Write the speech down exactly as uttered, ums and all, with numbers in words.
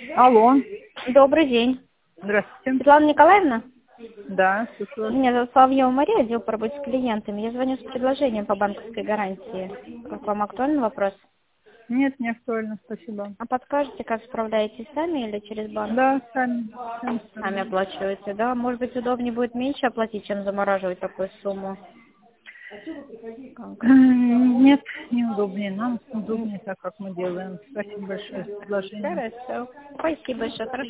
Алло. Добрый день. Здравствуйте. Светлана Николаевна? Да, слушаю. Меня зовут Соловьева Мария, отдел по работе с клиентами. Я звоню с предложением по банковской гарантии. Как вам актуальный вопрос? Нет, не актуально, спасибо. А подскажете, как справляетесь сами или через банк? Да, сами. Сами, Сами сами. оплачиваете, да? Может быть, удобнее будет меньше оплатить, чем замораживать такую сумму? Как? М, Нет, неудобнее. Нам удобнее так, как мы делаем. Спасибо большое за предложение. Хорошо. Спасибо большое. Хорошо.